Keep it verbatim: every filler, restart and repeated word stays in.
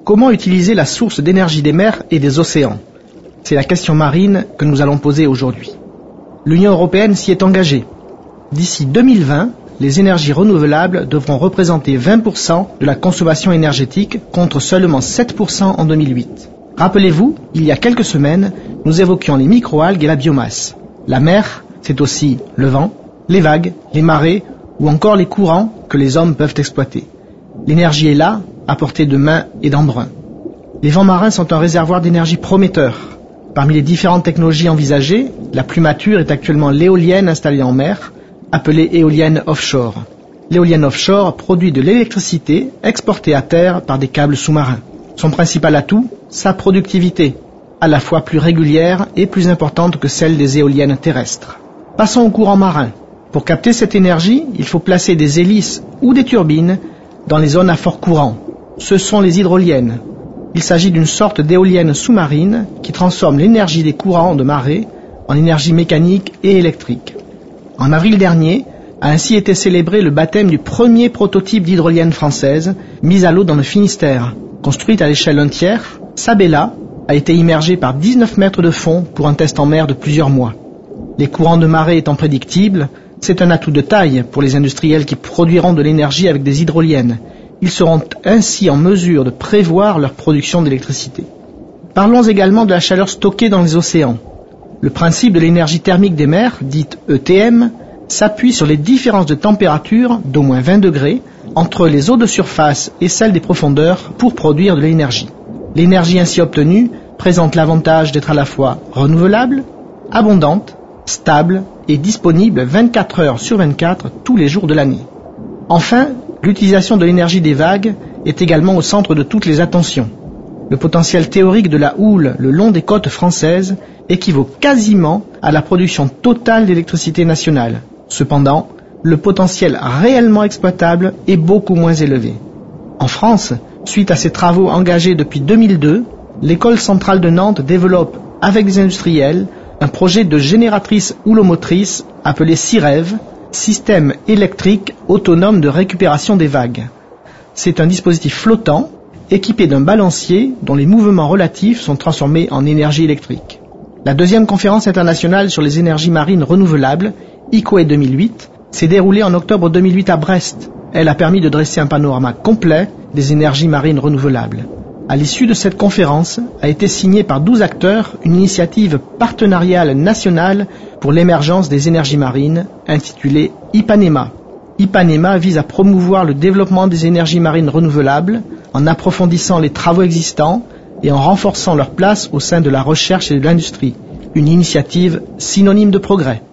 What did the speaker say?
Comment utiliser la source d'énergie des mers et des océans? C'est la question marine que nous allons poser aujourd'hui. L'Union européenne s'y est engagée. D'ici deux mille vingt, les énergies renouvelables devront représenter vingt pour cent de la consommation énergétique contre seulement sept pour cent en deux mille huit. Rappelez-vous, il y a quelques semaines, nous évoquions les microalgues et la biomasse. La mer, c'est aussi le vent, les vagues, les marées ou encore les courants que les hommes peuvent exploiter. L'énergie est là, à portée de main et d'embrun. Les vents marins sont un réservoir d'énergie prometteur. Parmi les différentes technologies envisagées, la plus mature est actuellement l'éolienne installée en mer, appelée éolienne offshore. L'éolienne offshore produit de l'électricité exportée à terre par des câbles sous-marins. Son principal atout, sa productivité, à la fois plus régulière et plus importante que celle des éoliennes terrestres. Passons au courant marin. Pour capter cette énergie, il faut placer des hélices ou des turbines dans les zones à fort courant. Ce sont les hydroliennes. Il s'agit d'une sorte d'éolienne sous-marine qui transforme l'énergie des courants de marée en énergie mécanique et électrique. En avril dernier, a ainsi été célébré le baptême du premier prototype d'hydrolienne française mise à l'eau dans le Finistère. Construite à l'échelle un tiers, Sabella a été immergée par dix-neuf mètres de fond pour un test en mer de plusieurs mois. Les courants de marée étant prédictibles, c'est un atout de taille pour les industriels qui produiront de l'énergie avec des hydroliennes. Ils seront ainsi en mesure de prévoir leur production d'électricité. Parlons également de la chaleur stockée dans les océans. Le principe de l'énergie thermique des mers, dite E T M, s'appuie sur les différences de température d'au moins vingt degrés entre les eaux de surface et celles des profondeurs pour produire de l'énergie. L'énergie ainsi obtenue présente l'avantage d'être à la fois renouvelable, abondante, stable et disponible vingt-quatre heures sur vingt-quatre tous les jours de l'année. Enfin, l'utilisation de l'énergie des vagues est également au centre de toutes les attentions. Le potentiel théorique de la houle le long des côtes françaises équivaut quasiment à la production totale d'électricité nationale. Cependant, le potentiel réellement exploitable est beaucoup moins élevé. En France, suite à ces travaux engagés depuis deux mille deux, l'École centrale de Nantes développe, avec des industriels, un projet de génératrice houlomotrice appelé SIREV, Système électrique autonome de récupération des vagues. C'est un dispositif flottant, équipé d'un balancier dont les mouvements relatifs sont transformés en énergie électrique. La deuxième conférence internationale sur les énergies marines renouvelables, I C O E deux mille huit, s'est déroulée en octobre deux mille huit à Brest. Elle a permis de dresser un panorama complet des énergies marines renouvelables. À l'issue de cette conférence, a été signée par douze acteurs une initiative partenariale nationale pour l'émergence des énergies marines, intitulée IPANEMA. IPANEMA vise à promouvoir le développement des énergies marines renouvelables en approfondissant les travaux existants et en renforçant leur place au sein de la recherche et de l'industrie. Une initiative synonyme de progrès.